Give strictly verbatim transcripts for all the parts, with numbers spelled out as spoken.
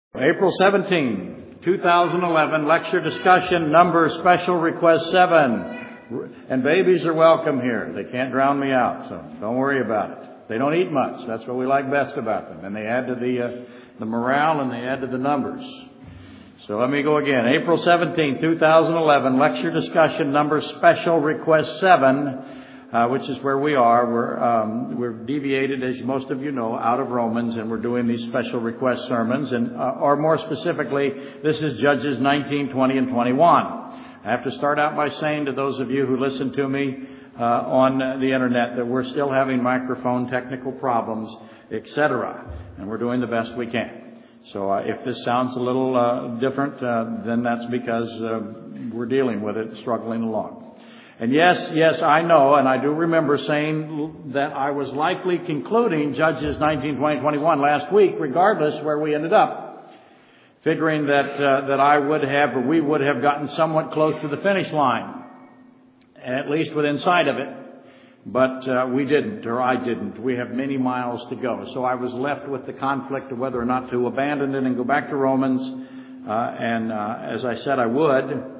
April seventeenth, two thousand eleven, lecture discussion number special request seven. And babies are welcome here. They can't drown me out, so don't worry about it. They don't eat much. That's what we like best about them. And they add to the uh, the morale and they add to the numbers. So let me go again. April seventeenth, two thousand eleven, lecture discussion number special request seven. Uh, which is where we are. We're um, we're deviated, as most of you know, out of Romans, and we're doing these special request sermons. And uh, or more specifically, this is Judges nineteen, twenty, and twenty-one. I have to start out by saying to those of you who listen to me uh, on the internet that we're still having microphone technical problems, et cetera, and we're doing the best we can. So uh, if this sounds a little uh, different, uh, then that's because uh, we're dealing with it, struggling along. And yes, yes, I know, and I do remember saying that I was likely concluding Judges nineteen, twenty, twenty-one last week, regardless where we ended up, figuring that uh, that I would have, or we would have gotten somewhat close to the finish line, at least within sight of it. But uh, we didn't, or I didn't. We have many miles to go. So I was left with the conflict of whether or not to abandon it and go back to Romans. Uh, and uh, as I said, I would.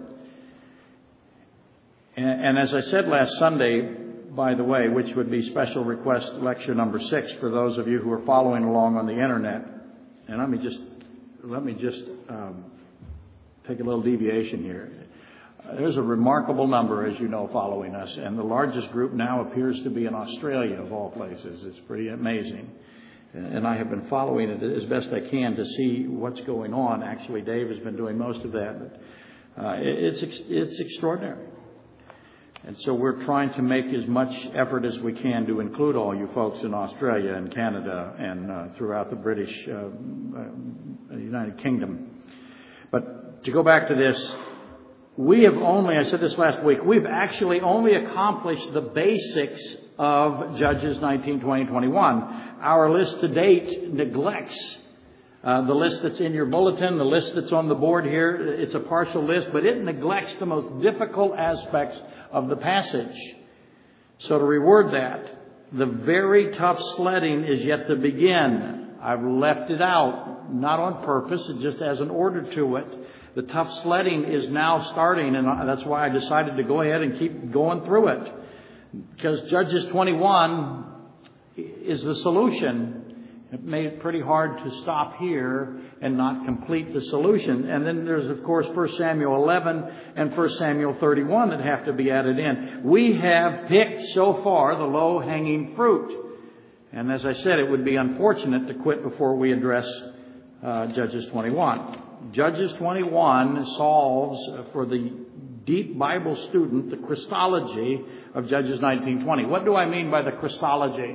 And as I said last Sunday, by the way, which would be special request lecture number six for those of you who are following along on the internet. And let me just let me just um, take a little deviation here. There's a remarkable number, as you know, following us, and the largest group now appears to be in Australia, of all places. It's pretty amazing. And I have been following it as best I can to see what's going on. Actually, Dave has been doing most of that, but uh, it's it's extraordinary. And so we're trying to make as much effort as we can to include all you folks in Australia and Canada and uh, throughout the British uh, uh, United Kingdom. But to go back to this, we have only, I said this last week, we've actually only accomplished the basics of Judges nineteen, twenty, twenty-one. Our list to date neglects uh, the list that's in your bulletin, the list that's on the board here. It's a partial list, but it neglects the most difficult aspects of the passage. So to reword that, the very tough sledding is yet to begin. I've left it out, not on purpose, it just as an order to it. The tough sledding is now starting, and that's why I decided to go ahead and keep going through it. Because Judges twenty-one is the solution. It made it pretty hard to stop here and not complete the solution. And then there's, of course, First Samuel eleven and First Samuel thirty-one that have to be added in. We have picked so far the low-hanging fruit. And as I said, it would be unfortunate to quit before we address uh, Judges twenty-one. Judges twenty-one solves uh, for the deep Bible student the Christology of Judges nineteen, twenty. What do I mean by the Christology?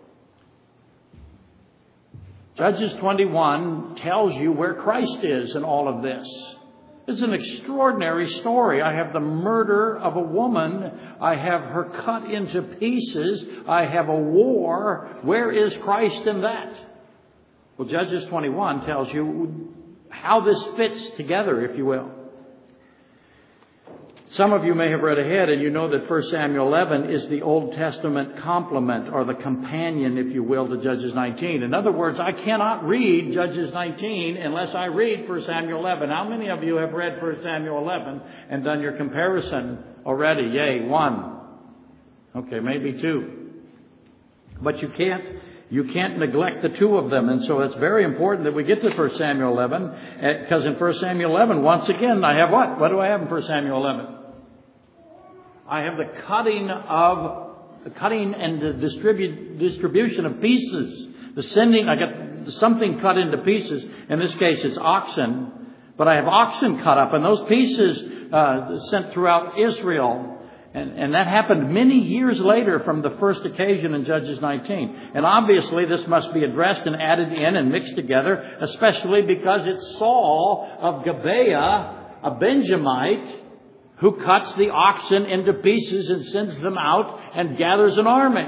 Judges twenty-one tells you where Christ is in all of this. It's an extraordinary story. I have the murder of a woman. I have her cut into pieces. I have a war. Where is Christ in that? Well, Judges twenty-one tells you how this fits together, if you will. Some of you may have read ahead and you know that First Samuel eleven is the Old Testament complement or the companion, if you will, to Judges nineteen. In other words, I cannot read Judges nineteen unless I read First Samuel eleven. How many of you have read First Samuel eleven and done your comparison already? Yay, one. Okay, maybe two. But you can't You can't neglect the two of them. And so it's very important that we get to First Samuel eleven. Because in First Samuel eleven, once again, I have what? What do I have in First Samuel eleven? I have the cutting of, the cutting and the distribute, distribution of pieces. The sending, I get something cut into pieces. In this case, it's oxen. But I have oxen cut up. And those pieces uh, sent throughout Israel. And, and that happened many years later from the first occasion in Judges nineteen. And obviously this must be addressed and added in and mixed together, especially because it's Saul of Gibeah, a Benjamite, who cuts the oxen into pieces and sends them out and gathers an army.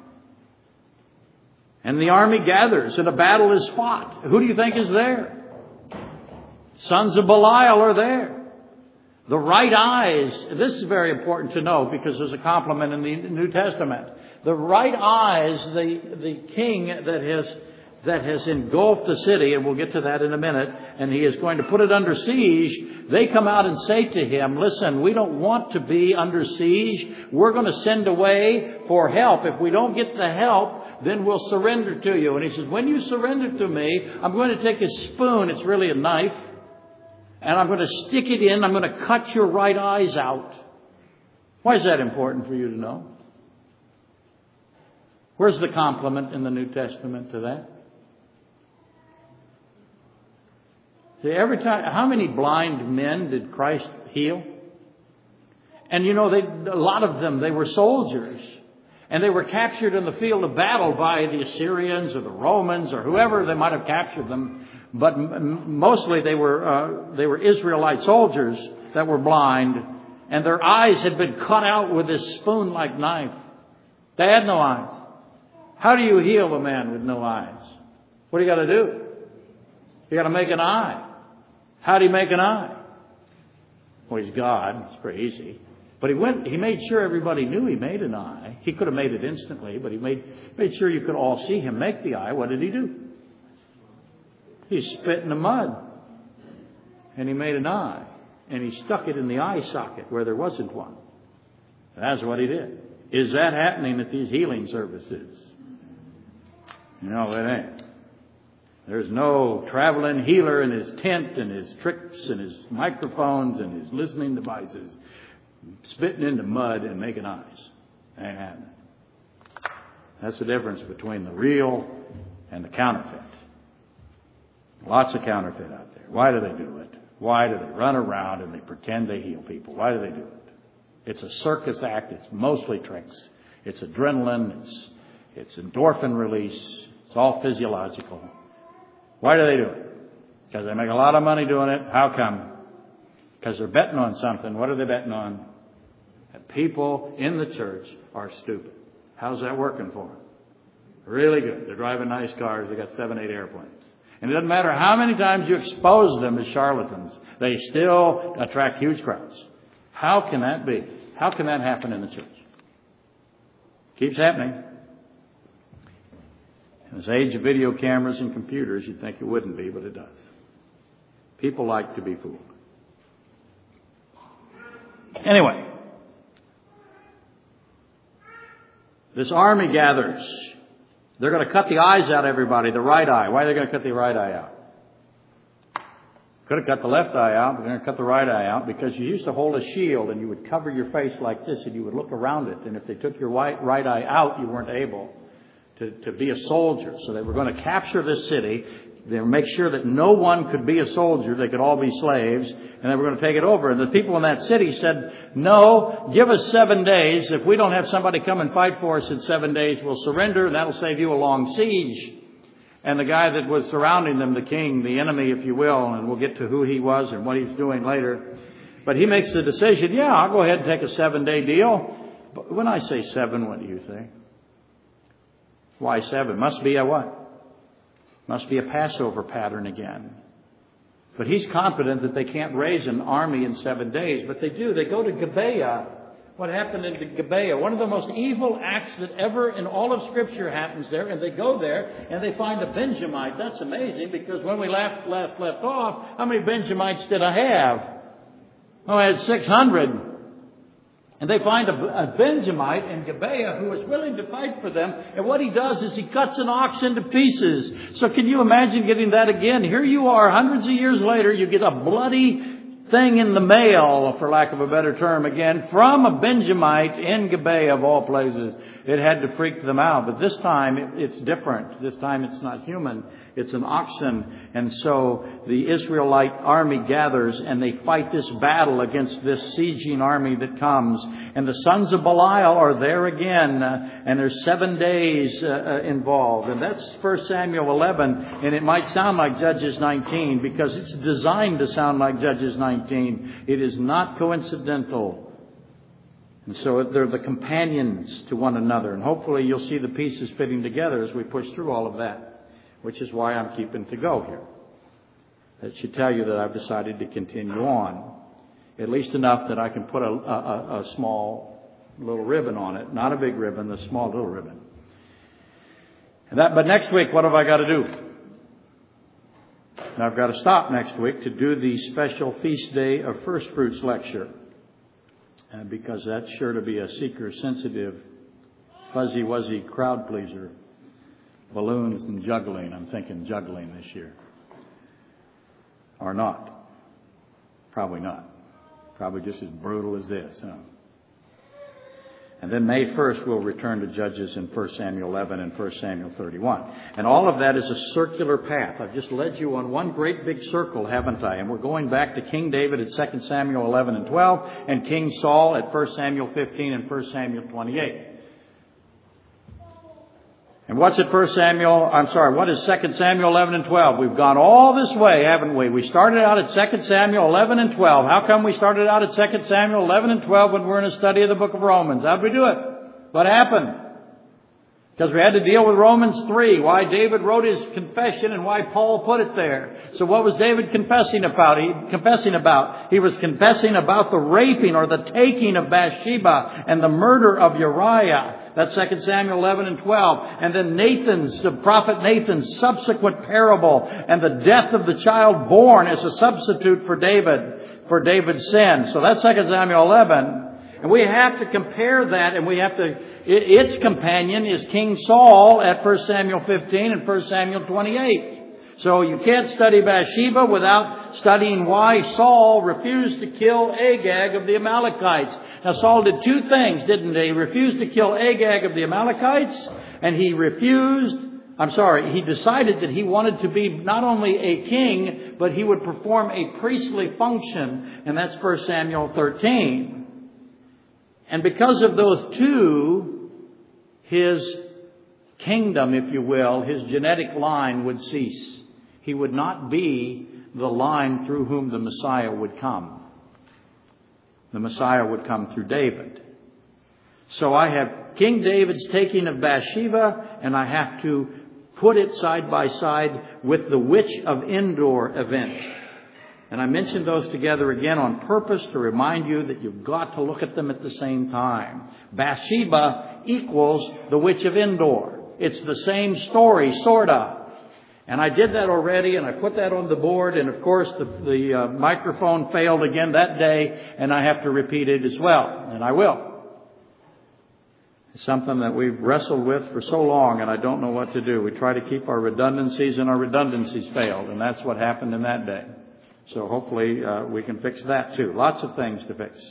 And the army gathers and a battle is fought. Who do you think is there? Sons of Belial are there. The right eyes, this is very important to know because there's a compliment in the New Testament. The right eyes, the, the king that has that has engulfed the city, and we'll get to that in a minute, and he is going to put it under siege. They come out and say to him, listen, we don't want to be under siege. We're going to send away for help. If we don't get the help, then we'll surrender to you. And he says, when you surrender to me, I'm going to take a spoon, it's really a knife, and I'm going to stick it in, I'm going to cut your right eyes out. Why is that important for you to know? Where's the complement in the New Testament to that? See, every time, how many blind men did Christ heal? And you know, they, a lot of them, they were soldiers. And they were captured in the field of battle by the Assyrians or the Romans or whoever they might have captured them. But m- mostly they were, uh, they were Israelite soldiers that were blind. And their eyes had been cut out with this spoon-like knife. They had no eyes. How do you heal a man with no eyes? What do you got to do? You got to make an eye. How do you make an eye? Well, he's God. It's pretty easy. But he went. He made sure everybody knew he made an eye. He could have made it instantly, but he made made sure you could all see him make the eye. What did he do? He spit in the mud, and he made an eye, and he stuck it in the eye socket where there wasn't one. That's what he did. Is that happening at these healing services? No, it ain't. There's no traveling healer in his tent and his tricks and his microphones and his listening devices spitting into mud and making eyes. Ain't happening. That's the difference between the real and the counterfeit. Lots of counterfeit out there. Why do they do it? Why do they run around and they pretend they heal people? Why do they do it? It's a circus act. It's mostly tricks. It's adrenaline. It's, it's endorphin release. It's all physiological. Why do they do it? Because they make a lot of money doing it. How come? Because they're betting on something. What are they betting on? That people in the church are stupid. How's that working for them? Really good. They're driving nice cars. They got seven, eight airplanes. And it doesn't matter how many times you expose them as charlatans. They still attract huge crowds. How can that be? How can that happen in the church? Keeps happening. In this age of video cameras and computers, you'd think it wouldn't be, but it does. People like to be fooled. Anyway, this army gathers. They're going to cut the eyes out of everybody, the right eye. Why are they going to cut the right eye out? Could have cut the left eye out, but they're going to cut the right eye out because you used to hold a shield and you would cover your face like this and you would look around it. And if they took your right, right eye out, you weren't able to, to be a soldier. So they were going to capture this city. They would make sure that no one could be a soldier. They could all be slaves. And they were going to take it over. And the people in that city said, no, give us seven days. If we don't have somebody come and fight for us in seven days, we'll surrender. And that'll save you a long siege. And the guy that was surrounding them, the king, the enemy, if you will, and we'll get to who he was and what he's doing later. But he makes the decision, yeah, I'll go ahead and take a seven-day deal. But when I say seven, what do you think? Why seven? Must be a what? Must be a Passover pattern again. But he's confident that they can't raise an army in seven days. But they do. They go to Gibeah. What happened in Gibeah? One of the most evil acts that ever in all of Scripture happens there. And they go there and they find a Benjamite. That's amazing because when we left, left, left off, how many Benjamites did I have? Oh, I had six hundred. And they find a, a Benjamite in Gibeah who is willing to fight for them. And what he does is he cuts an ox into pieces. So can you imagine getting that again? Here you are, hundreds of years later, you get a bloody thing in the mail, for lack of a better term again, from a Benjamite in Gibeah of all places. It had to freak them out. But this time it, it's different. This time it's not human. It's an oxen. And so the Israelite army gathers and they fight this battle against this sieging army that comes. And the sons of Belial are there again. Uh, and there's seven days uh, uh, involved. And that's First Samuel eleven. And it might sound like Judges nineteen because it's designed to sound like Judges nineteen. It is not coincidental. And so they're the companions to one another. And hopefully you'll see the pieces fitting together as we push through all of that, which is why I'm keeping to go here. That should tell you that I've decided to continue on, at least enough that I can put a, a, a small little ribbon on it. Not a big ribbon, a small little ribbon. That, but next week, what have I got to do? And I've got to stop next week to do the special Feast Day of First Fruits lecture. Uh, because that's sure to be a seeker-sensitive, fuzzy-wuzzy crowd pleaser. Balloons and juggling. I'm thinking juggling this year. Or not. Probably not. Probably just as brutal as this, huh? And then May first, we'll return to Judges in First Samuel eleven and First Samuel thirty-one. And all of that is a circular path. I've just led you on one great big circle, haven't I? And we're going back to King David at Second Samuel eleven and twelve, and King Saul at First Samuel fifteen and First Samuel twenty-eight. And what's at First Samuel, I'm sorry, what is Second Samuel eleven and twelve? We've gone all this way, haven't we? We started out at Second Samuel eleven and twelve. How come we started out at Second Samuel eleven and twelve when we're in a study of the book of Romans? How'd we do it? What happened? Because we had to deal with Romans three, why David wrote his confession and why Paul put it there. So what was David confessing about? He, confessing about? He was confessing about the raping or the taking of Bathsheba and the murder of Uriah. That's Second Samuel eleven and twelve. And then Nathan's, the prophet Nathan's subsequent parable and the death of the child born as a substitute for David, for David's sin. So that's Second Samuel eleven. And we have to compare that, and we have to, its companion is King Saul at First Samuel fifteen and First Samuel twenty-eight. So you can't study Bathsheba without studying why Saul refused to kill Agag of the Amalekites. Now Saul did two things, didn't he? He refused to kill Agag of the Amalekites, and he refused, I'm sorry, he decided that he wanted to be not only a king, but he would perform a priestly function, and that's First Samuel thirteen. And because of those two, his kingdom, if you will, his genetic line would cease. He would not be the line through whom the Messiah would come. The Messiah would come through David. So I have King David's taking of Bathsheba, and I have to put it side by side with the Witch of Endor event. And I mentioned those together again on purpose to remind you that you've got to look at them at the same time. Bathsheba equals the Witch of Endor. It's the same story, sort of. And I did that already, and I put that on the board. And of course, the, the uh, microphone failed again that day, and I have to repeat it as well. And I will. It's something that we've wrestled with for so long, and I don't know what to do. We try to keep our redundancies, and our redundancies failed. And that's what happened in that day. So hopefully uh, we can fix that too. Lots of things to fix.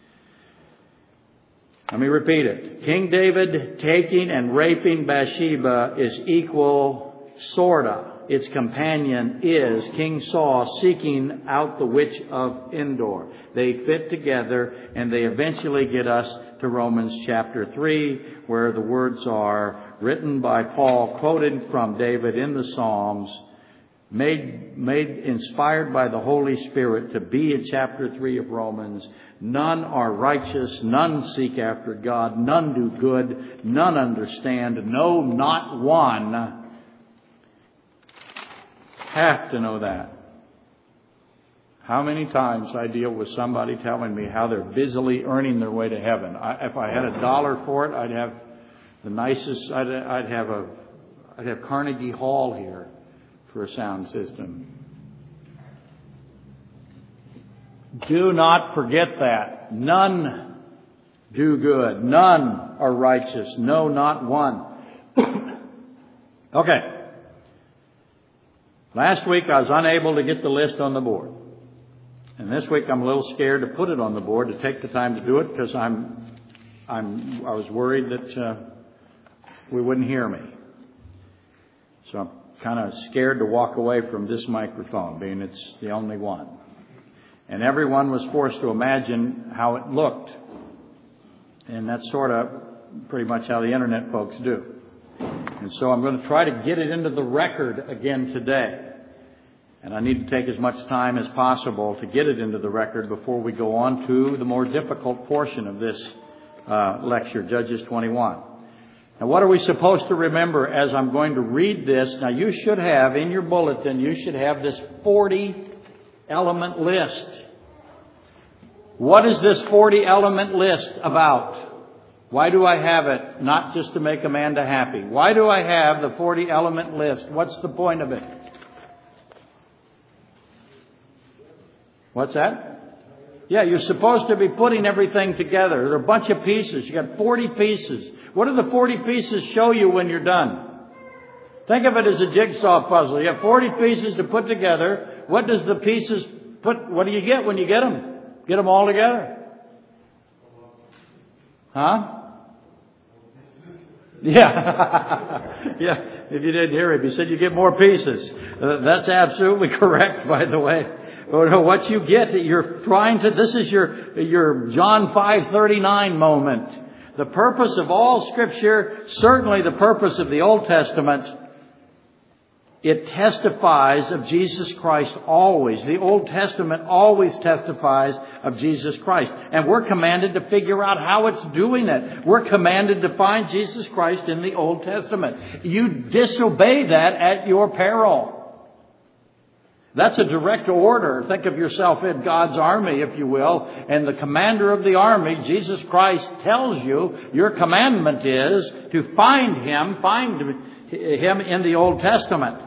Let me repeat it. King David taking and raping Bathsheba is equal, sorta. Its companion is King Saul seeking out the Witch of Endor. They fit together, and they eventually get us to Romans chapter three, where the words are written by Paul, quoted from David in the Psalms, Made, made inspired by the Holy Spirit to be in chapter three of Romans. None are righteous, none seek after God, none do good, none understand, no, not one. Have to know that. How many times I deal with somebody telling me how they're busily earning their way to heaven. I, if I had a dollar for it, I'd have the nicest, I'd, I'd have a, I'd have Carnegie Hall here for a sound system. Do not forget that. None do good. None are righteous. No, not one. Okay. Last week I was unable to get the list on the board. And this week I'm a little scared to put it on the board, to take the time to do it, because I'm, I'm, I was worried that uh, we wouldn't hear me. So I'm kind of scared to walk away from this microphone, being it's the only one. And everyone was forced to imagine how it looked. And that's sort of pretty much how the internet folks do. And so I'm going to try to get it into the record again today. And I need to take as much time as possible to get it into the record before we go on to the more difficult portion of this uh, lecture, Judges twenty-one. Now, what are we supposed to remember as I'm going to read this? Now, you should have in your bulletin, you should have this forty element list. What is this forty element list about? Why do I have it? Not just to make Amanda happy. Why do I have the forty element list? What's the point of it? What's that? Yeah, you're supposed to be putting everything together. There are a bunch of pieces. You got forty pieces. What do the forty pieces show you when you're done? Think of it as a jigsaw puzzle. You have forty pieces to put together. What does the pieces put? What do you get when you get them? Get them all together. Huh? Yeah. Yeah. If you didn't hear him, he said you get more pieces. Uh, that's absolutely correct, by the way. What you get, you're trying to, this is your, your John five thirty-nine moment. The purpose of all Scripture, certainly the purpose of the Old Testament, it testifies of Jesus Christ always. The Old Testament always testifies of Jesus Christ. And we're commanded to figure out how it's doing it. We're commanded to find Jesus Christ in the Old Testament. You disobey that at your peril. That's a direct order. Think of yourself in God's army, if you will. And the commander of the army, Jesus Christ, tells you your commandment is to find Him, find Him in the Old Testament.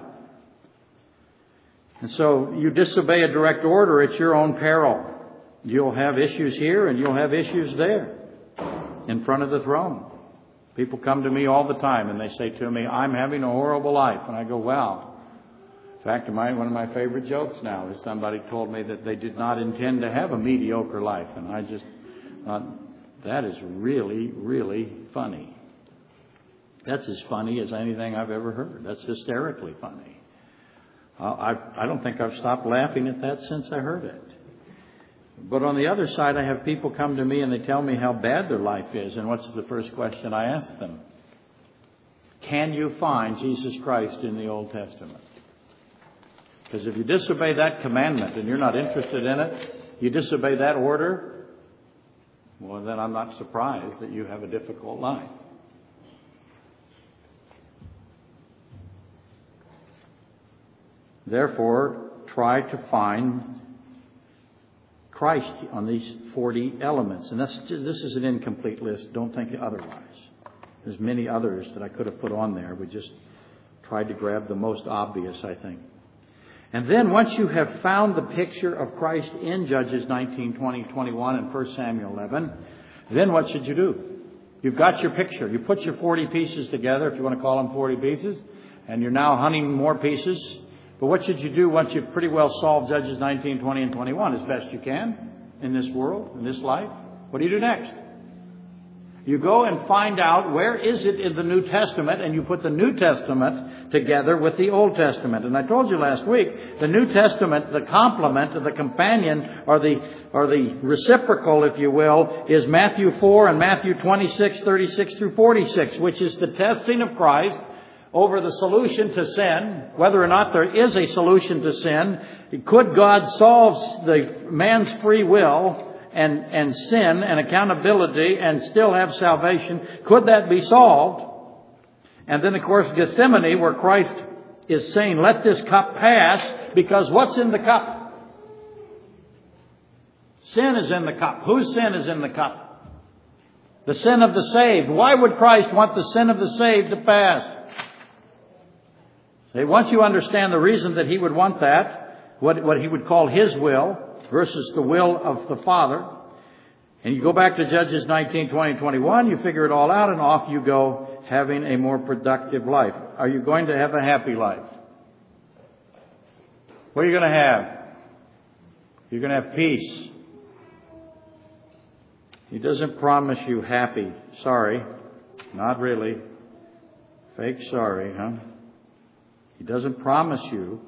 And so you disobey a direct order at your own peril. You'll have issues here and you'll have issues there in front of the throne. People come to me all the time and they say to me, I'm having a horrible life. And I go, wow. In fact, my, one of my favorite jokes now is somebody told me that they did not intend to have a mediocre life. And I just thought, that is really, really funny. That's as funny as anything I've ever heard. That's hysterically funny. I, I don't think I've stopped laughing at that since I heard it. But on the other side, I have people come to me and they tell me how bad their life is. And what's the first question I ask them? Can you find Jesus Christ in the Old Testament? Because if you disobey that commandment and you're not interested in it, you disobey that order, well, then I'm not surprised that you have a difficult life. Therefore, try to find Christ on these forty elements. And that's, this is an incomplete list. Don't think otherwise. There's many others that I could have put on there. We just tried to grab the most obvious, I think. And then once you have found the picture of Christ in Judges nineteen, twenty, twenty-one, and First Samuel eleven, then what should you do? You've got your picture. You put your forty pieces together, if you want to call them forty pieces, and you're now hunting more pieces. But what should you do once you've pretty well solved Judges nineteen, twenty, and twenty-one as best you can in this world, in this life? What do you do next? You go and find out where is it in the New Testament, and you put the New Testament together with the Old Testament. And I told you last week, the New Testament, the complement, the companion, or the or the reciprocal, if you will, is Matthew four and Matthew twenty-six, thirty-six through forty-six, which is the testing of Christ over the solution to sin, whether or not there is a solution to sin. Could God solve the man's free will and, and sin and accountability and still have salvation? Could that be solved? And then, of course, Gethsemane, where Christ is saying, let this cup pass, because what's in the cup? Sin is in the cup. Whose sin is in the cup? The sin of the saved. Why would Christ want the sin of the saved to pass? Once you understand the reason that He would want that, what, what He would call His will versus the will of the Father, and you go back to Judges nineteen, twenty, twenty-one, you figure it all out, and off you go having a more productive life. Are you going to have a happy life? What are you going to have? You're going to have peace. He doesn't promise you happy. Sorry. Not really. Fake sorry, huh? He doesn't promise you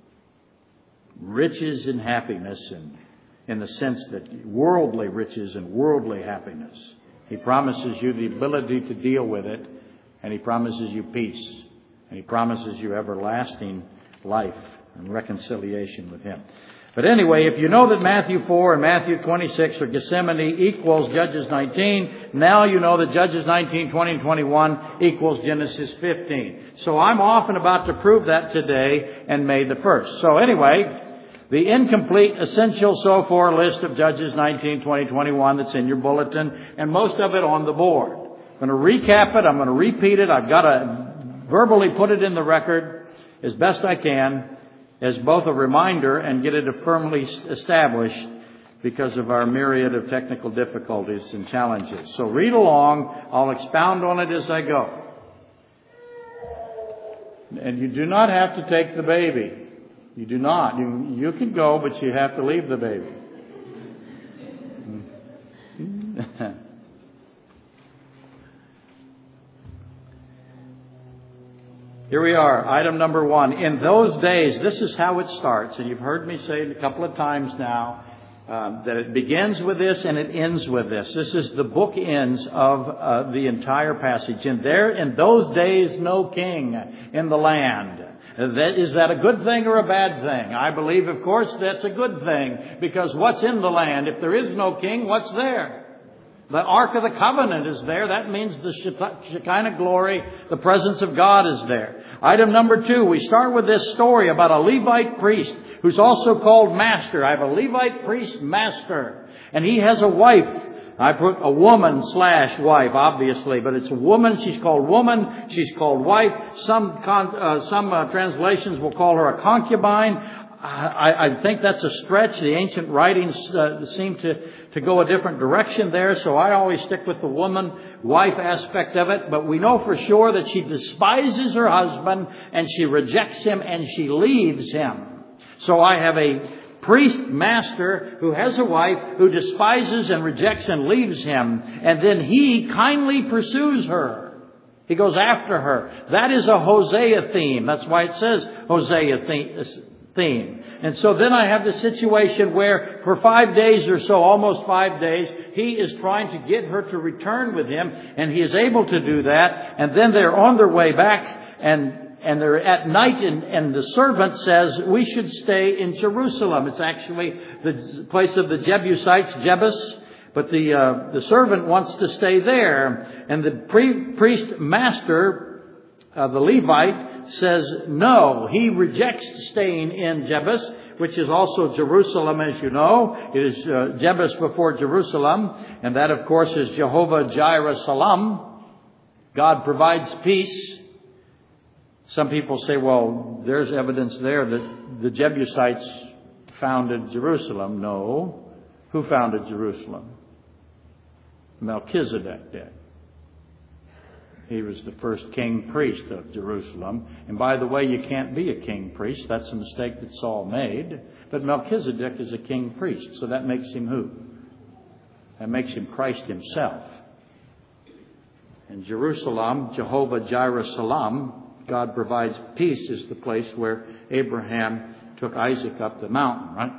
riches and happiness in, in the sense that worldly riches and worldly happiness. He promises you the ability to deal with it, and He promises you peace, and He promises you everlasting life and reconciliation with Him. But anyway, if you know that Matthew four and Matthew twenty-six or Gethsemane equals Judges nineteen, now you know that Judges nineteen, twenty, and twenty-one equals Genesis fifteen. So I'm off and about to prove that today and May the first. So anyway, The incomplete, essential, so forth list of Judges nineteen, twenty, twenty-one that's in your bulletin, and most of it on the board. I'm going to recap it. I'm going to repeat it. I've got to verbally put it in the record as best I can as both a reminder and get it firmly established because of our myriad of technical difficulties and challenges. So read along. I'll expound on it as I go. And you do not have to take the baby. You do not. You, you can go, but you have to leave the baby. Here we are, item number one. In those days, this is how it starts. And you've heard me say it a couple of times now, um, that it begins with this and it ends with this. This is the bookends of uh, the entire passage. And there, in those days, no king in the land. That, is that a good thing or a bad thing? I believe, of course, that's a good thing. Because what's in the land? If there is no king, what's there? The Ark of the Covenant is there. That means the Shekinah glory, the presence of God is there. Item number two, we start with this story about a Levite priest who's also called master. I have a Levite priest master, and he has a wife. I put a woman slash wife, obviously, but it's a woman. She's called woman. She's called wife. Some con- uh, some uh, translations will call her a concubine. I, I think that's a stretch. The ancient writings uh, seem to, to go a different direction there, so I always stick with the woman-wife aspect of it. But we know for sure that she despises her husband, and she rejects him, and she leaves him. So I have a priest master who has a wife who despises and rejects and leaves him, and then he kindly pursues her. He goes after her. That is a Hosea theme. That's why it says Hosea theme. Theme. And so then I have the situation where for five days or so, almost five days, he is trying to get her to return with him, and he is able to do that. And then they're on their way back, and and they're at night, and, and the servant says, we should stay in Jerusalem. It's actually the place of the Jebusites, Jebus, but the uh, the servant wants to stay there. And the pre- priest master, uh, the Levite, says no. He rejects staying in Jebus, which is also Jerusalem, as you know. It is uh, Jebus before Jerusalem. And that, of course, is Jehovah Jireh Salam. God provides peace. Some people say, well, there's evidence there that the Jebusites founded Jerusalem. No. Who founded Jerusalem? Melchizedek did. He was the first king priest of Jerusalem. And by the way, you can't be a king priest. That's a mistake that Saul made. But Melchizedek is a king priest. So that makes him who? That makes him Christ himself. And Jerusalem, Jehovah Jireh Salam, God provides peace, is the place where Abraham took Isaac up the mountain, right?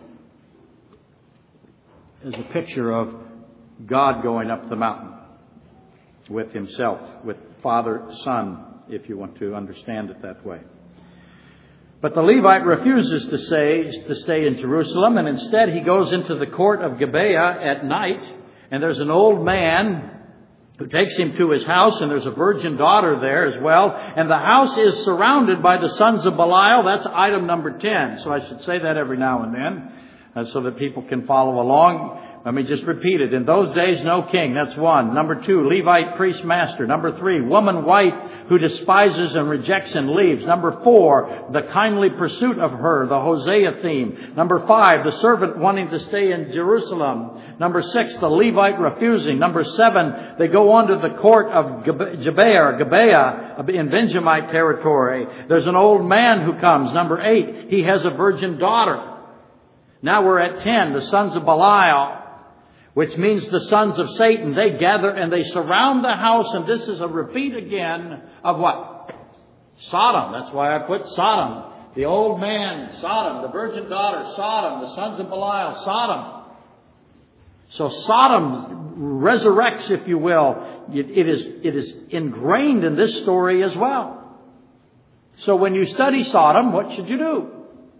Is a picture of God going up the mountain with himself, with Father, Son, if you want to understand it that way. But the Levite refuses to stay, to stay in Jerusalem, and instead he goes into the court of Gibeah at night, and there's an old man who takes him to his house, and there's a virgin daughter there as well, and the house is surrounded by the sons of Belial. That's item number ten, so I should say that every now and then, uh, so that people can follow along. Let me just repeat it. In those days, no king. That's one. Number two, Levite priest master. Number three, woman wife who despises and rejects and leaves. Number four, the kindly pursuit of her, the Hosea theme. Number five, the servant wanting to stay in Jerusalem. Number six, the Levite refusing. Number seven, they go on to the court of Gibeah, Gibeah in Benjamite territory. There's an old man who comes. Number eight, he has a virgin daughter. Now we're at ten, the sons of Belial, which means the sons of Satan. They gather and they surround the house, and this is a repeat again of what? Sodom. That's why I put Sodom. The old man, Sodom. The virgin daughter, Sodom. The sons of Belial, Sodom. So Sodom resurrects, if you will. It, it is, it is ingrained in this story as well. So when you study Sodom, what should you do?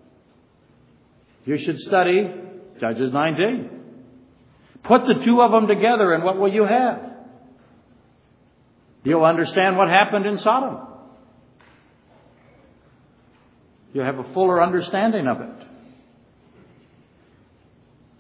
You should study Judges nineteen. Put the two of them together, and what will you have? You'll understand what happened in Sodom. You'll have a fuller understanding of it.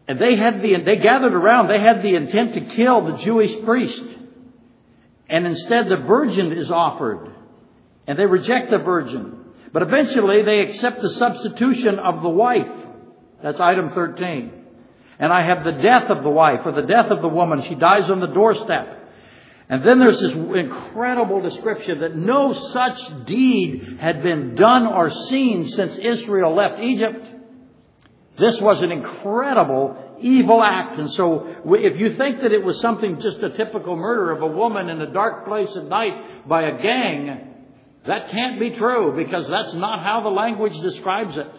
And they had the, they gathered around, they had the intent to kill the Jewish priest. And instead the virgin is offered. And they reject the virgin. But eventually they accept the substitution of the wife. That's item thirteen. And I have the death of the wife, or the death of the woman. She dies on the doorstep. And then there's this incredible description that no such deed had been done or seen since Israel left Egypt. This was an incredible evil act. And so if you think that it was something, just a typical murder of a woman in a dark place at night by a gang, that can't be true, because that's not how the language describes it.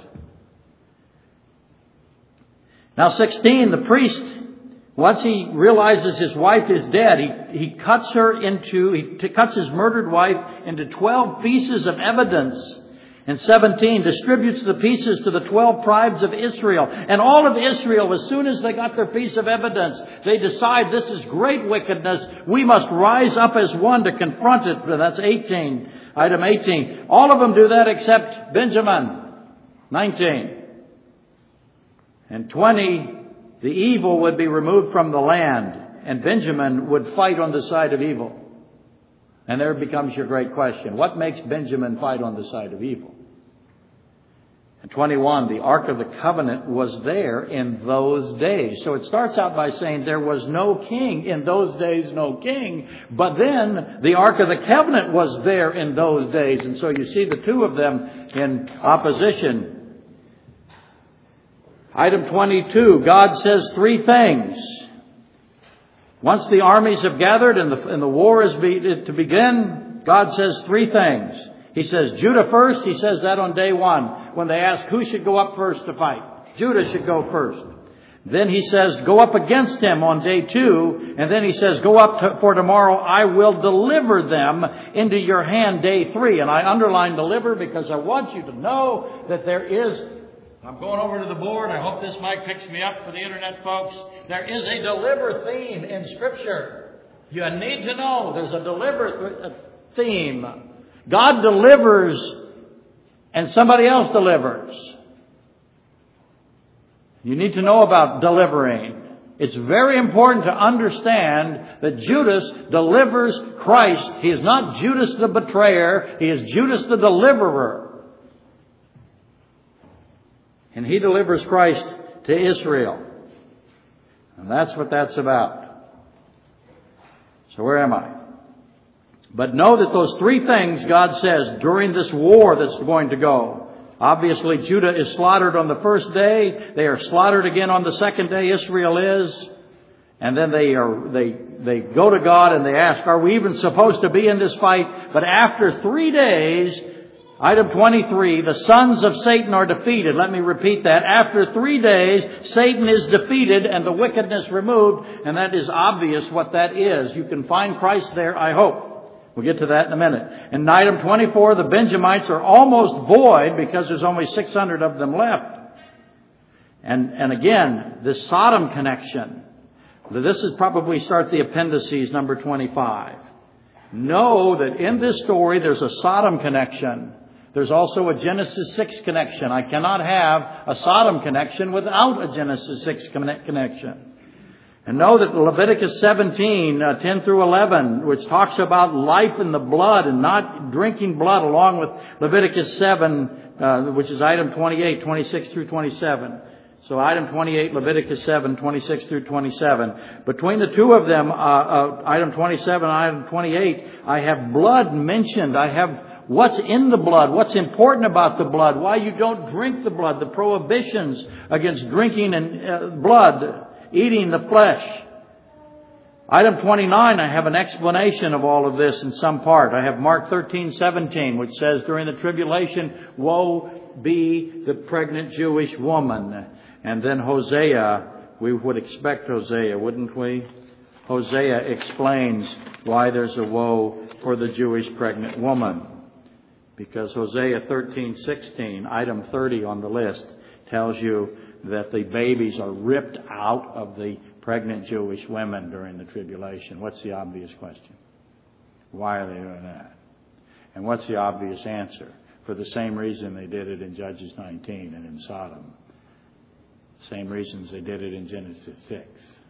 Now sixteen, the priest, once he realizes his wife is dead, he, he cuts her into, he t- cuts his murdered wife into twelve pieces of evidence. And seventeen, distributes the pieces to the twelve tribes of Israel. And all of Israel, as soon as they got their piece of evidence, they decide this is great wickedness. We must rise up as one to confront it. That's eighteen. Item eighteen. All of them do that except Benjamin. nineteen. And twenty, the evil would be removed from the land, and Benjamin would fight on the side of evil. And there becomes your great question. What makes Benjamin fight on the side of evil? And twenty-one, the Ark of the Covenant was there in those days. So it starts out by saying there was no king. In those days, no king. But then the Ark of the Covenant was there in those days. And so you see the two of them in opposition. Item twenty-two, God says three things. Once the armies have gathered and the, and the war is be, to begin, God says three things. He says Judah first. He says that on day one when they ask who should go up first to fight. Judah should go first. Then he says go up against him on day two. And then he says go up to, for tomorrow I will deliver them into your hand day three. And I underline deliver because I want you to know that there is... I'm going over to the board. I hope this mic picks me up for the internet folks. There is a deliver theme in Scripture. You need to know there's a deliver theme. God delivers and somebody else delivers. You need to know about delivering. It's very important to understand that Judas delivers Christ. He is not Judas the betrayer. He is Judas the deliverer. And he delivers Christ to Israel. And that's what that's about. So where am I? But know that those three things God says during this war that's going to go. Obviously, Judah is slaughtered on the first day. They are slaughtered again on the second day. Israel is. And then they are, they, they go to God and they ask, are we even supposed to be in this fight? But after three days, item twenty-three, the sons of Satan are defeated. Let me repeat that. After three days, Satan is defeated and the wickedness removed. And that is obvious what that is. You can find Christ there, I hope. We'll get to that in a minute. And item twenty-four, the Benjamites are almost void because there's only six hundred of them left. And, and again, this Sodom connection. This is probably start the appendices, number twenty-five. Know that in this story there's a Sodom connection. There's also a Genesis six connection. I cannot have a Sodom connection without a Genesis six connection. And know that Leviticus seventeen, uh, ten through eleven, which talks about life in the blood and not drinking blood, along with Leviticus seven, uh, which is item twenty-eight, twenty-six through twenty-seven. So item twenty-eight, Leviticus seven, twenty-six through twenty-seven. Between the two of them, uh, uh, item twenty-seven and item twenty-eight, I have blood mentioned. I have what's in the blood, what's important about the blood, why you don't drink the blood, the prohibitions against drinking and uh, blood, eating the flesh. Item twenty-nine, I have an explanation of all of this in some part. I have Mark thirteen seventeen, which says, during the tribulation, woe be the pregnant Jewish woman. And then Hosea, we would expect Hosea, wouldn't we? Hosea explains why there's a woe for the Jewish pregnant woman. Because Hosea thirteen sixteen, item thirty on the list, tells you that the babies are ripped out of the pregnant Jewish women during the tribulation. What's the obvious question? Why are they doing that? And what's the obvious answer? For the same reason they did it in Judges nineteen and in Sodom. Same reasons they did it in Genesis six.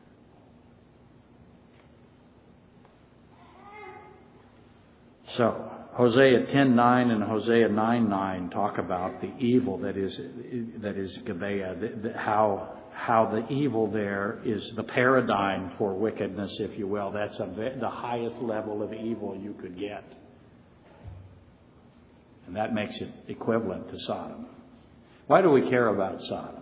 So, Hosea ten nine and Hosea nine nine talk about the evil that is that is Gibeah, the, the, how how the evil there is the paradigm for wickedness, if you will. That's a, the highest level of evil you could get. And that makes it equivalent to Sodom. Why do we care about Sodom?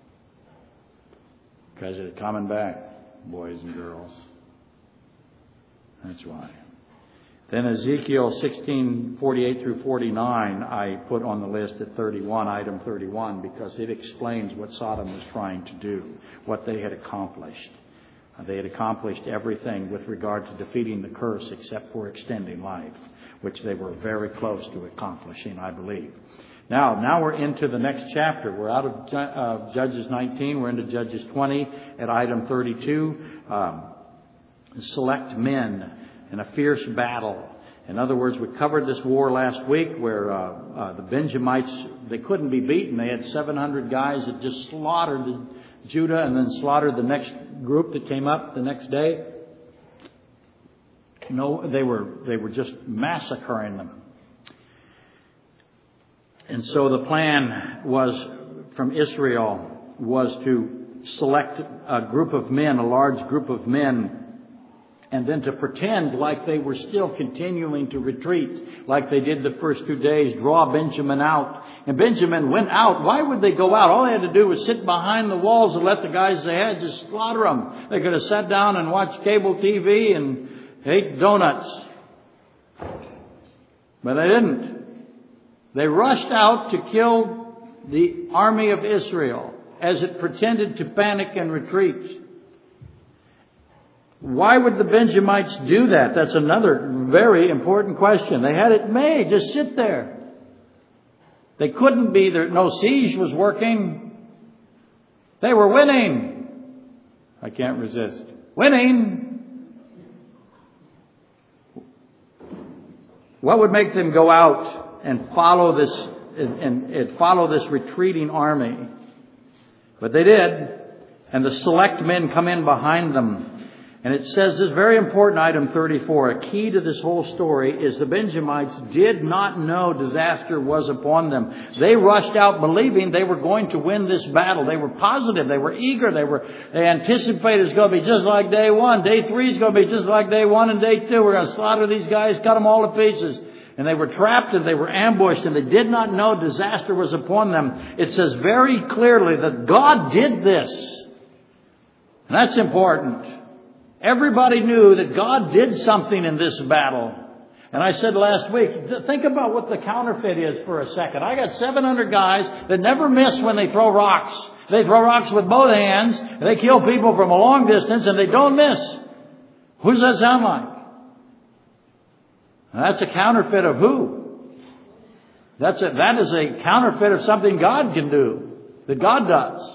Because it's coming back, boys and girls. That's why. Then Ezekiel sixteen forty-eight through forty-nine, I put on the list at thirty-one, item thirty-one, because it explains what Sodom was trying to do, what they had accomplished. Uh, they had accomplished everything with regard to defeating the curse except for extending life, which they were very close to accomplishing, I believe. Now, now we're into the next chapter. We're out of uh, Judges nineteen. We're into Judges twenty at item thirty-two. Um, select men in a fierce battle. In other words, we covered this war last week where uh, uh, the Benjamites, they couldn't be beaten. They had seven hundred guys that just slaughtered Judah and then slaughtered the next group that came up the next day. No, they were they were just massacring them. And so the plan was from Israel was to select a group of men, a large group of men, and then to pretend like they were still continuing to retreat, like they did the first two days, draw Benjamin out. And Benjamin went out. Why would they go out? All they had to do was sit behind the walls and let the guys they had just slaughter them. They could have sat down and watched cable T V and ate donuts. But they didn't. They rushed out to kill the army of Israel as it pretended to panic and retreat. Why would the Benjamites do that? That's another very important question. They had it made. Just sit there. They couldn't be there. No siege was working. They were winning. I can't resist. Winning. What would make them go out and follow this and, and, and follow this retreating army? But they did. And the select men come in behind them. And it says this very important item thirty-four. A key to this whole story is the Benjamites did not know disaster was upon them. They rushed out believing they were going to win this battle. They were positive. They were eager. They were they anticipated it's going to be just like day one. Day three is going to be just like day one and day two. We're going to slaughter these guys, cut them all to pieces. And they were trapped and they were ambushed and they did not know disaster was upon them. It says very clearly that God did this. And that's important. Everybody knew that God did something in this battle. And I said last week, think about what the counterfeit is for a second. I got seven hundred guys that never miss when they throw rocks. They throw rocks with both hands. And they kill people from a long distance and they don't miss. Who does that sound like? Now, that's a counterfeit of who? That's a, that is a counterfeit of something God can do. That God does.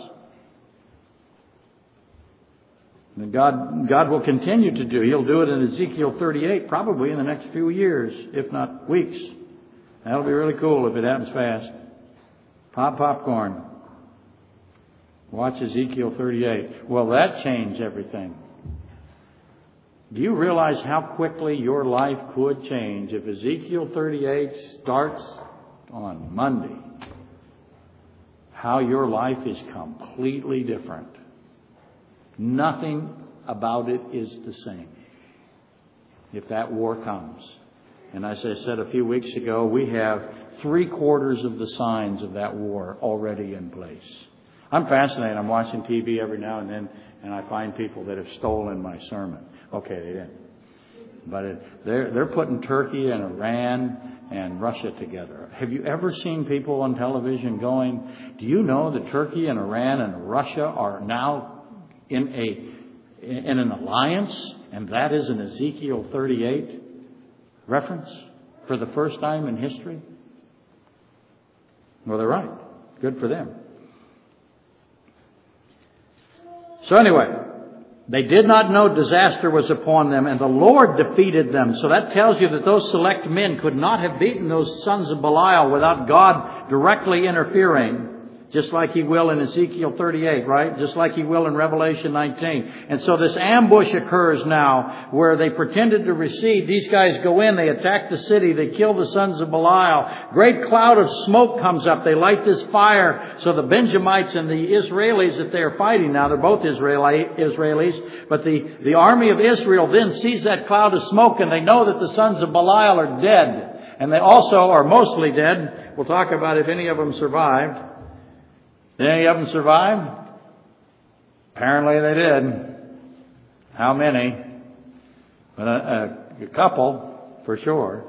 And God, God will continue to do. He'll do it in Ezekiel thirty-eight, probably in the next few years, if not weeks. That'll be really cool if it happens fast. Pop popcorn. Watch Ezekiel thirty-eight. Well, that changed everything. Do you realize how quickly your life could change if Ezekiel thirty-eight starts on Monday? How your life is completely different. Nothing about it is the same if that war comes. And as I said a few weeks ago, we have three quarters of the signs of that war already in place. I'm fascinated. I'm watching T V every now and then, and I find people that have stolen my sermon. Okay, they didn't. But it, they're, they're putting Turkey and Iran and Russia together. Have you ever seen people on television going, do you know that Turkey and Iran and Russia are now in a in an alliance, and that is an Ezekiel thirty-eight reference for the first time in history? Well, they're right. Good for them. So anyway, they did not know disaster was upon them, and the Lord defeated them. So that tells you that those select men could not have beaten those sons of Belial without God directly interfering. Just like He will in Ezekiel thirty-eight, right? Just like He will in Revelation nineteen. And so this ambush occurs now where they pretended to recede. These guys go in, they attack the city, they kill the sons of Belial. Great cloud of smoke comes up. They light this fire. So the Benjamites and the Israelis that they are fighting now, they're both Israeli, Israelis, but the, the army of Israel then sees that cloud of smoke and they know that the sons of Belial are dead. And they also are mostly dead. We'll talk about if any of them survived. Did any of them survive? Apparently they did. How many? But a, a, a couple, for sure.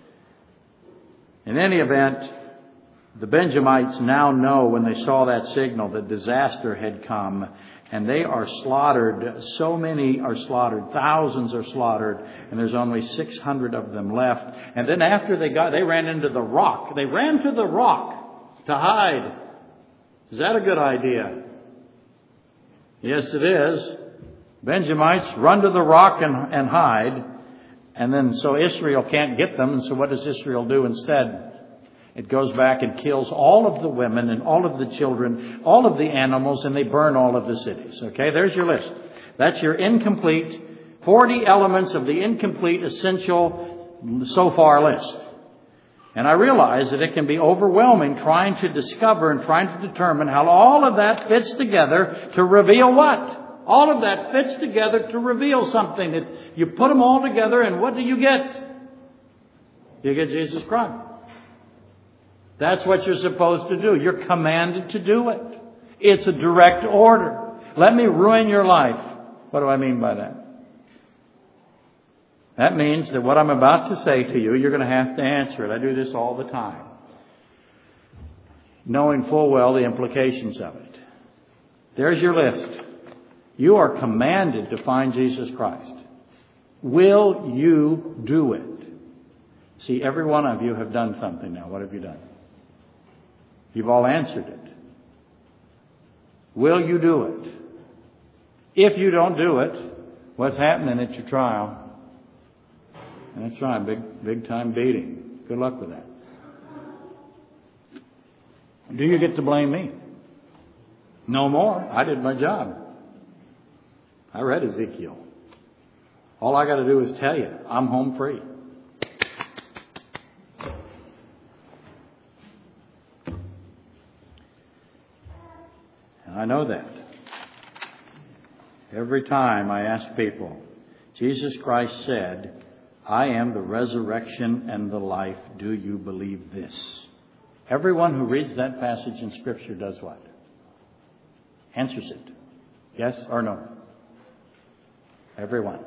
In any event, the Benjamites now know when they saw that signal that disaster had come, and they are slaughtered. So many are slaughtered. Thousands are slaughtered, and there's only six hundred of them left. And then after they got, they ran into the rock. They ran to the rock to hide. Is that a good idea? Yes, it is. Benjamites run to the rock and, and hide. And then so Israel can't get them. And so what does Israel do instead? It goes back and kills all of the women and all of the children, all of the animals, and they burn all of the cities. Okay, there's your list. That's your incomplete, forty elements of the incomplete, essential, so far list. And I realize that it can be overwhelming trying to discover and trying to determine how all of that fits together to reveal what? All of that fits together to reveal something. That you put them all together and what do you get? You get Jesus Christ. That's what you're supposed to do. You're commanded to do it. It's a direct order. Let me ruin your life. What do I mean by that? That means that what I'm about to say to you, you're going to have to answer it. I do this all the time, knowing full well the implications of it. There's your list. You are commanded to find Jesus Christ. Will you do it? See, every one of you have done something now. What have you done? You've all answered it. Will you do it? If you don't do it, what's happening at your trial? That's right, big, big time beating. Good luck with that. Do you get to blame me? No more. I did my job. I read Ezekiel. All I got to do is tell you, I'm home free. And I know that. Every time I ask people, Jesus Christ said, I am the resurrection and the life. Do you believe this? Everyone who reads that passage in Scripture does what? Answers it. Yes or no? Everyone.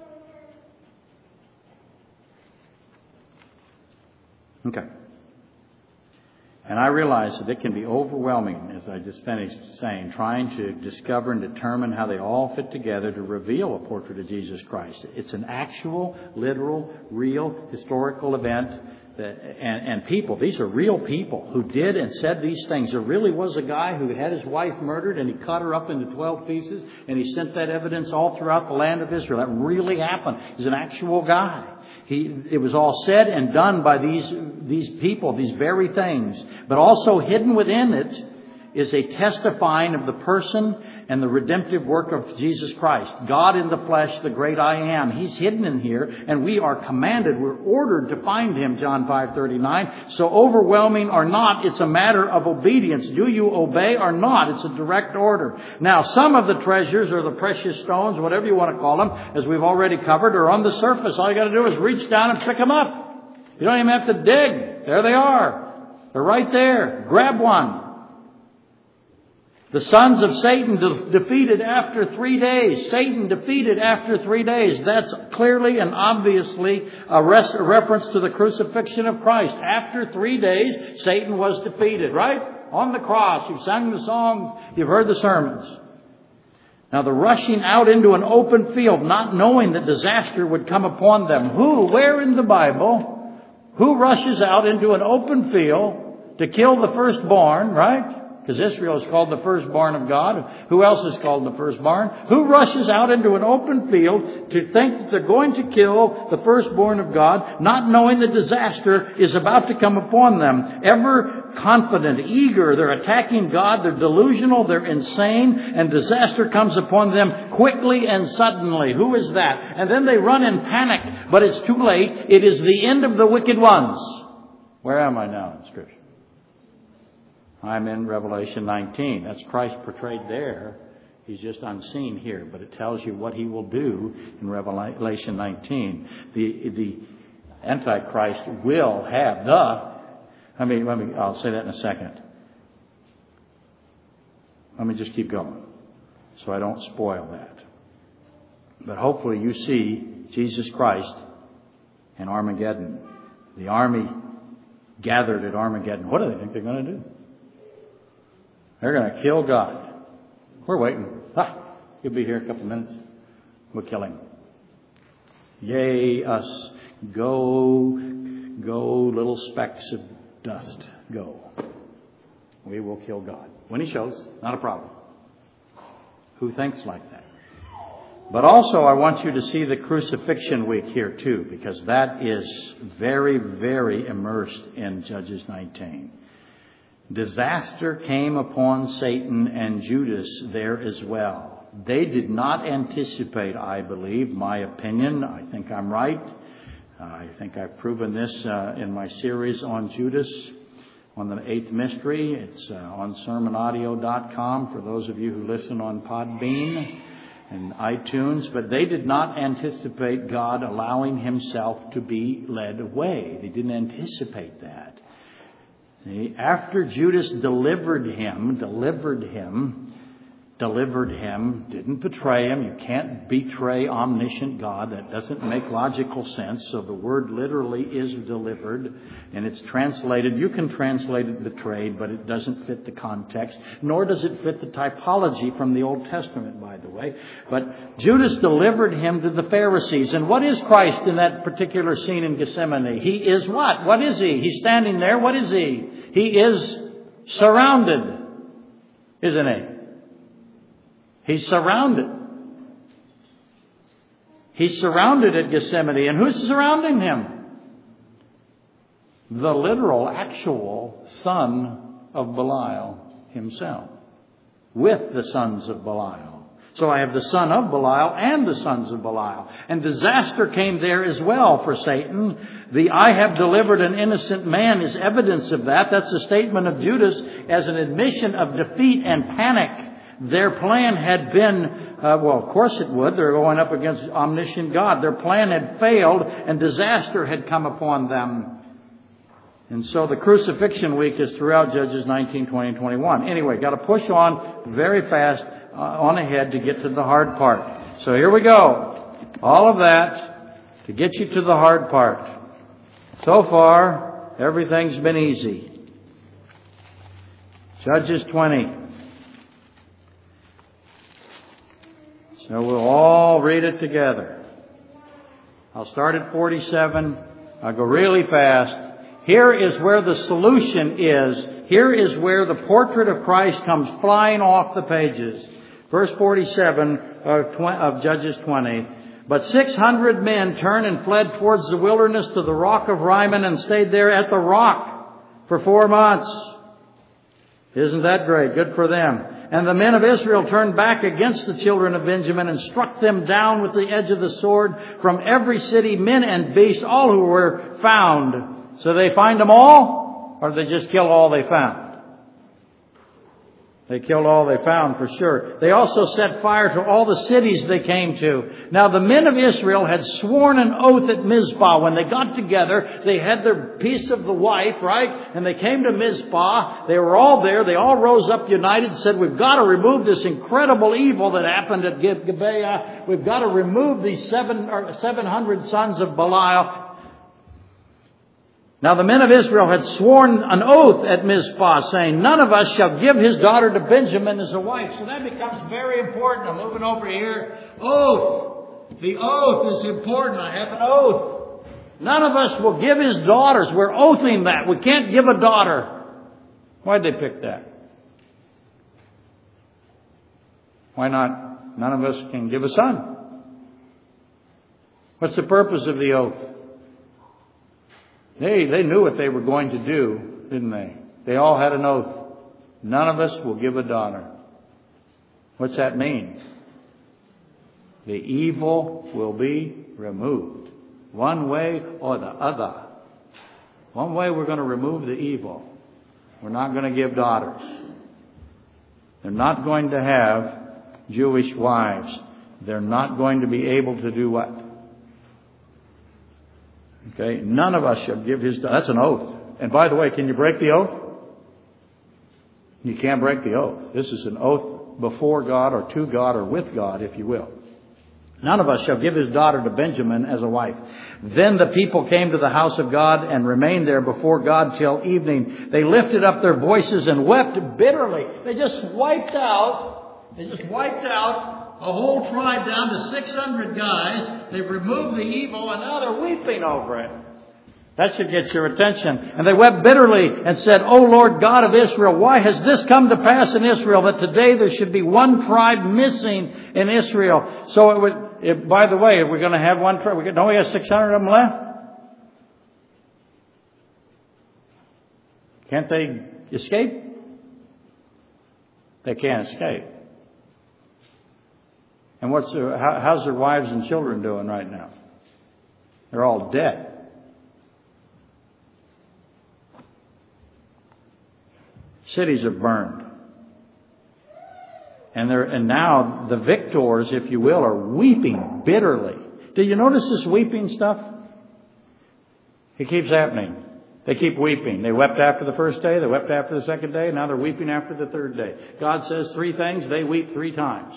Okay. And I realize that it can be overwhelming, as I just finished saying, trying to discover and determine how they all fit together to reveal a portrait of Jesus Christ. It's an actual, literal, real, historical event. That, and, and people, these are real people who did and said these things. There really was a guy who had his wife murdered and he cut her up into twelve pieces and he sent that evidence all throughout the land of Israel. That really happened. He's an actual guy. He, it was all said and done by these, these people, these very things. But also hidden within it is a testifying of the person and the redemptive work of Jesus Christ. God in the flesh, the great I am. He's hidden in here, and we are commanded, we're ordered to find Him, John five thirty-nine. So overwhelming or not, it's a matter of obedience. Do you obey or not? It's a direct order. Now, some of the treasures or the precious stones, whatever you want to call them, as we've already covered, are on the surface. All you got to do is reach down and pick them up. You don't even have to dig. There they are. They're right there. Grab one. The sons of Satan de- defeated after three days. Satan defeated after three days. That's clearly and obviously a, res- a reference to the crucifixion of Christ. After three days, Satan was defeated, right? On the cross. You've sung the songs. You've heard the sermons. Now the rushing out into an open field, not knowing that disaster would come upon them. Who, where in the Bible, who rushes out into an open field to kill the firstborn, right? Because Israel is called the firstborn of God. Who else is called the firstborn? Who rushes out into an open field to think that they're going to kill the firstborn of God, not knowing the disaster is about to come upon them? Ever confident, eager, they're attacking God, they're delusional, they're insane, and disaster comes upon them quickly and suddenly. Who is that? And then they run in panic, but it's too late. It is the end of the wicked ones. Where am I now in Scripture? I'm in Revelation nineteen. That's Christ portrayed there. He's just unseen here, but it tells you what he will do in Revelation nineteen. The the Antichrist will have the. I mean, let me. I'll say that in a second. Let me just keep going, so I don't spoil that. But hopefully, you see Jesus Christ in Armageddon. The army gathered at Armageddon. What do they think they're going to do? They're going to kill God. We're waiting. Ah, he'll be here in a couple of minutes. We'll kill him. Yea, us. Go, go, little specks of dust. Go. We will kill God. When he shows, not a problem. Who thinks like that? But also, I want you to see the crucifixion week here too, because that is very, very immersed in Judges nineteen. Disaster came upon Satan and Judas there as well. They did not anticipate, I believe, my opinion. I think I'm right. Uh, I think I've proven this uh, in my series on Judas, on the eighth mystery. It's uh, on sermon audio dot com for those of you who listen on Podbean and iTunes. But they did not anticipate God allowing himself to be led away. They didn't anticipate that. After Judas delivered him, delivered him, delivered him, didn't betray him. You can't betray omniscient God. That doesn't make logical sense. So the word literally is delivered, and it's translated. You can translate it betrayed, but it doesn't fit the context, nor does it fit the typology from the Old Testament, by the way. But Judas delivered him to the Pharisees. And what is Christ in that particular scene in Gethsemane? He is what? What is he? He's standing there. What is he? He is surrounded, isn't he? He's surrounded. He's surrounded at Gethsemane. And who's surrounding him? The literal, actual son of Belial himself. With the sons of Belial. So I have the son of Belial and the sons of Belial. And disaster came there as well for Satan. The I have delivered an innocent man is evidence of that. That's a statement of Judas as an admission of defeat and panic. Their plan had been, uh, well, of course it would. They're going up against omniscient God. Their plan had failed and disaster had come upon them. And so the crucifixion week is throughout Judges nineteen, twenty, and twenty-one. Anyway, got to push on very fast uh, on ahead to get to the hard part. So here we go. All of that to get you to the hard part. So far, everything's been easy. Judges twenty. So we'll all read it together. I'll start at forty-seven. I'll go really fast. Here is where the solution is. Here is where the portrait of Christ comes flying off the pages. Verse forty-seven of Judges twenty. But six hundred men turned and fled towards the wilderness to the rock of Rimmon and stayed there at the rock for four months. Isn't that great? Good for them. And the men of Israel turned back against the children of Benjamin and struck them down with the edge of the sword from every city, men and beasts, all who were found. So they find them all, or they just kill all they found? They killed all they found for sure. They also set fire to all the cities they came to. Now the men of Israel had sworn an oath at Mizpah. When they got together, they had their piece of the wife, right? And they came to Mizpah. They were all there. They all rose up united, said, we've got to remove this incredible evil that happened at Gibeah. We've got to remove these seven, or seven hundred sons of Belial. Now the men of Israel had sworn an oath at Mizpah, saying, none of us shall give his daughter to Benjamin as a wife. So that becomes very important. I'm moving over here. Oath. The oath is important. I have an oath. None of us will give his daughters. We're oathing that. We can't give a daughter. Why'd they pick that? Why not? None of us can give a son. What's the purpose of the oath? They, they knew what they were going to do, didn't they? They all had an oath. None of us will give a daughter. What's that mean? The evil will be removed. One way or the other. One way we're going to remove the evil. We're not going to give daughters. They're not going to have Jewish wives. They're not going to be able to do what? Okay, none of us shall give his daughter. That's an oath. And by the way, can you break the oath? You can't break the oath. This is an oath before God or to God or with God, if you will. None of us shall give his daughter to Benjamin as a wife. Then the people came to the house of God and remained there before God till evening. They lifted up their voices and wept bitterly. They just wiped out, they just wiped out a whole tribe down to six hundred guys. They've removed the evil and now they're weeping over it. That should get your attention. And they wept bitterly and said, O Lord God of Israel, why has this come to pass in Israel that today there should be one tribe missing in Israel? So it would, it, by the way, if we're going to have one tribe, we don't we have six hundred of them left? Can't they escape? They can't escape. And what's their, how, how's their wives and children doing right now? They're all dead. Cities are burned. And they're, and now the victors, if you will, are weeping bitterly. Do you notice this weeping stuff? It keeps happening. They keep weeping. They wept after the first day. They wept after the second day. Now they're weeping after the third day. God says three things. They weep three times.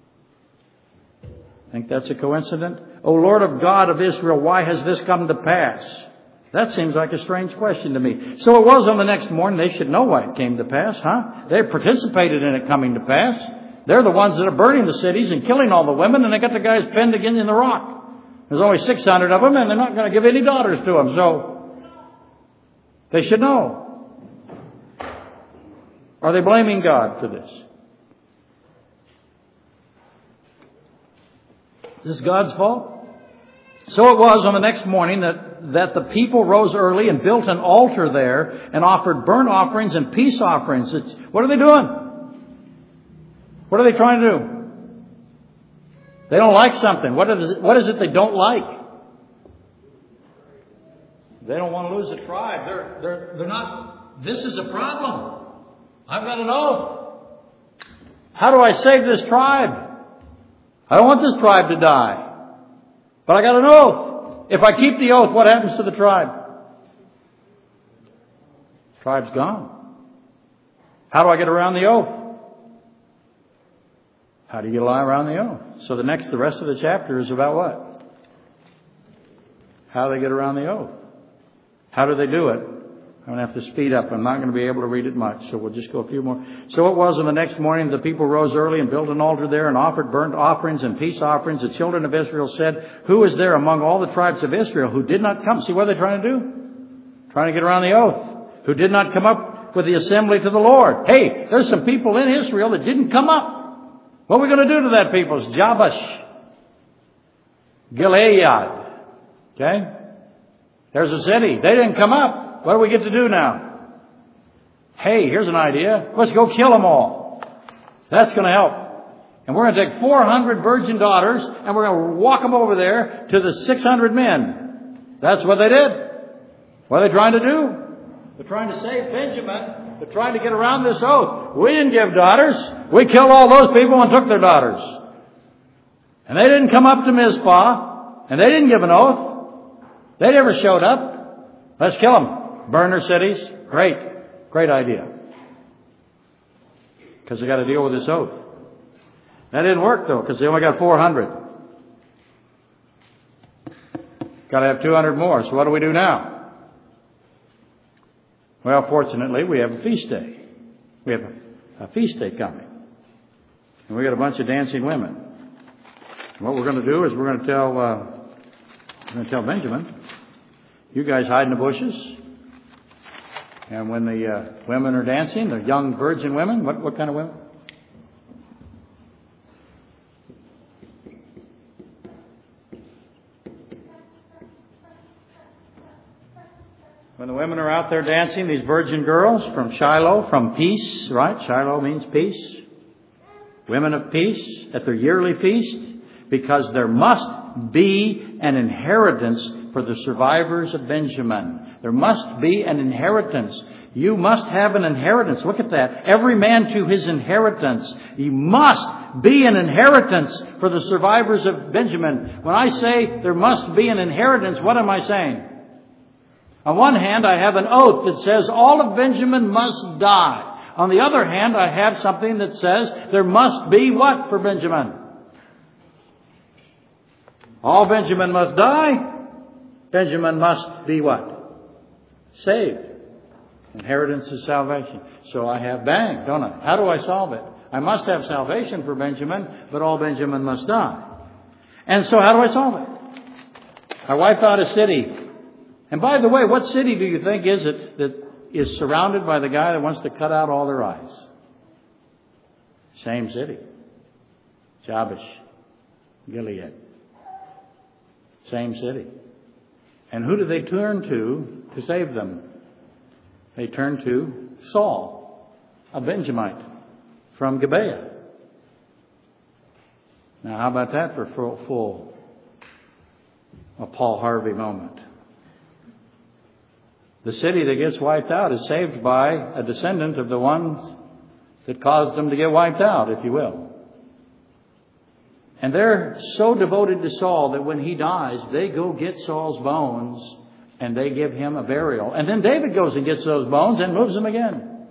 Think that's a coincidence? O Lord of God of Israel, why has this come to pass? That seems like a strange question to me. So it was on the next morning. They should know why it came to pass, huh? They participated in it coming to pass. They're the ones that are burning the cities and killing all the women, and they got the guys penned again in the rock. There's only six hundred of them, and they're not going to give any daughters to them. So they should know. Are they blaming God for this? Is this God's fault? So it was on the next morning that, that the people rose early and built an altar there and offered burnt offerings and peace offerings. It's, what are they doing? What are they trying to do? They don't like something. What is it, what is it they don't like? They don't want to lose a tribe. They're, they're, they're not, this is a problem. I've got to know. How do I save this tribe? I don't want this tribe to die. But I got an oath. If I keep the oath, what happens to the tribe? The tribe's gone. How do I get around the oath? How do you get around the oath? So the next, the rest of the chapter is about what? How do they get around the oath? How do they do it? I'm going to have to speed up. I'm not going to be able to read it much, so we'll just go a few more. So it was on the next morning, the people rose early and built an altar there and offered burnt offerings and peace offerings. The children of Israel said, who is there among all the tribes of Israel who did not come? See what they're trying to do? Trying to get around the oath. Who did not come up with the assembly to the Lord. Hey, there's some people in Israel that didn't come up. What are we going to do to that people? It's Jabesh Gilead. Okay? There's a city. They didn't come up. What do we get to do now? Hey, here's an idea. Let's go kill them all. That's going to help. And we're going to take four hundred virgin daughters and we're going to walk them over there to the six hundred men. That's what they did. What are they trying to do? They're trying to save Benjamin. They're trying to get around this oath. We didn't give daughters. We killed all those people and took their daughters. And they didn't come up to Mizpah. And they didn't give an oath. They never showed up. Let's kill them. Burn their cities. Great. Great idea. Because they got to deal with this oath. That didn't work though, because they only got four hundred. Got to have two hundred more. So what do we do now? Well, fortunately, we have a feast day. We have a, a feast day coming. And we got a bunch of dancing women. And what we're going to do is we're going to tell, uh, we're going to tell Benjamin, you guys hide in the bushes. And when the uh, women are dancing, the young virgin women, what, what kind of women? When the women are out there dancing, these virgin girls from Shiloh, from peace, right? Shiloh means peace. Women of peace at their yearly feast, because there must be an inheritance for the survivors of Benjamin. There must be an inheritance. You must have an inheritance. Look at that. Every man to his inheritance. You must be an inheritance for the survivors of Benjamin. When I say there must be an inheritance, what am I saying? On one hand, I have an oath that says all of Benjamin must die. On the other hand, I have something that says there must be what for Benjamin? All Benjamin must die. Benjamin must be what? Saved. Inheritance is salvation. So I have bang, don't I? How do I solve it? I must have salvation for Benjamin, but all Benjamin must die. And so how do I solve it? I wipe out a city. And by the way, what city do you think is it that is surrounded by the guy that wants to cut out all their eyes? Same city. Jabesh, Gilead. Same city. And who do they turn to to save them? They turn to Saul, a Benjamite from Gibeah. Now, how about that for full, full a Paul Harvey moment? The city that gets wiped out is saved by a descendant of the ones that caused them to get wiped out, if you will. And they're so devoted to Saul that when he dies, they go get Saul's bones and they give him a burial. And then David goes and gets those bones and moves them again.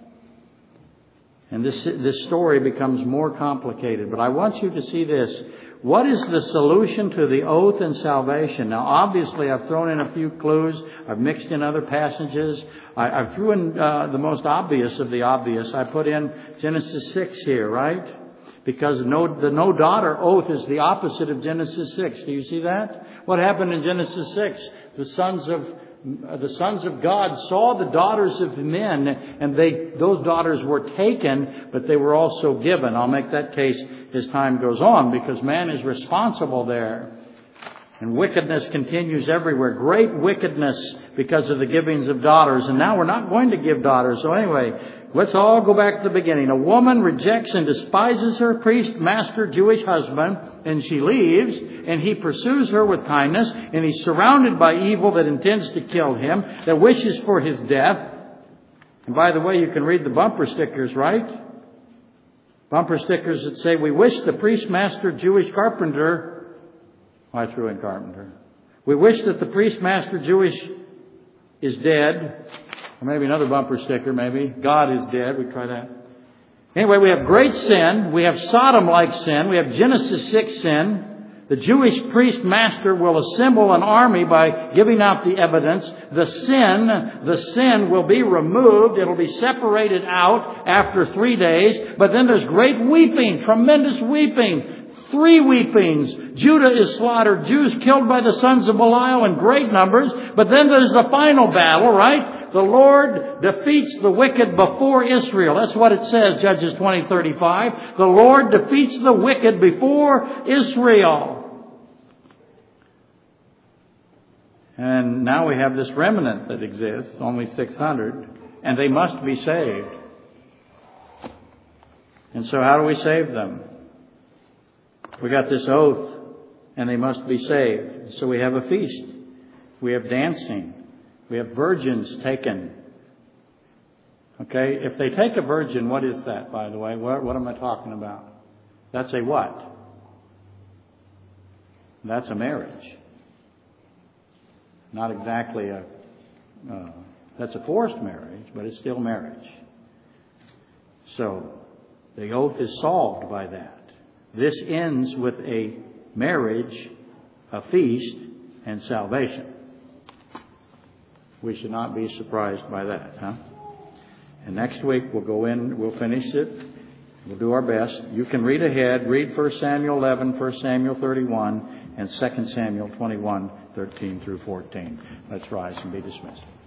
And this, this story becomes more complicated. But I want you to see this. What is the solution to the oath and salvation? Now, obviously, I've thrown in a few clues. I've mixed in other passages. I, I threw in uh, the most obvious of the obvious. I put in Genesis six here, right? Because no, the no daughter oath is the opposite of Genesis six. Do you see that? What happened in Genesis six? The sons of the sons of God saw the daughters of men, and they those daughters were taken, but they were also given. I'll make that case as time goes on, because man is responsible there. And wickedness continues everywhere. Great wickedness because of the givings of daughters. And now we're not going to give daughters. So anyway, let's all go back to the beginning. A woman rejects and despises her priest, master, Jewish husband, and she leaves, and he pursues her with kindness, and he's surrounded by evil that intends to kill him, that wishes for his death. And by the way, you can read the bumper stickers, right? Bumper stickers that say, we wish the priest, master, Jewish carpenter. I threw in carpenter. We wish that the priest, master, Jewish is dead. Or maybe another bumper sticker, maybe. God is dead. We try that. Anyway, we have great sin. We have Sodom-like sin. We have Genesis six sin. The Jewish priest master will assemble an army by giving out the evidence. The sin, the sin will be removed. It'll be separated out after three days. But then there's great weeping, tremendous weeping. Three weepings. Judah is slaughtered. Jews killed by the sons of Belial in great numbers. But then there's the final battle, right? The Lord defeats the wicked before Israel. That's what it says, Judges twenty thirty-five. The Lord defeats the wicked before Israel. And now we have this remnant that exists, only six hundred, and they must be saved. And so how do we save them? We got this oath, and they must be saved. So we have a feast. We have dancing. We have virgins taken. Okay, if they take a virgin, what is that, by the way? What, what am I talking about? That's a what? That's a marriage. Not exactly a, uh, that's a forced marriage, but it's still marriage. So, the oath is solved by that. This ends with a marriage, a feast, and salvation. We should not be surprised by that, huh? And next week we'll go in, we'll finish it. We'll do our best. You can read ahead. Read First Samuel eleven, First Samuel thirty-one, and Second Samuel twenty-one, thirteen through fourteen. Let's rise and be dismissed.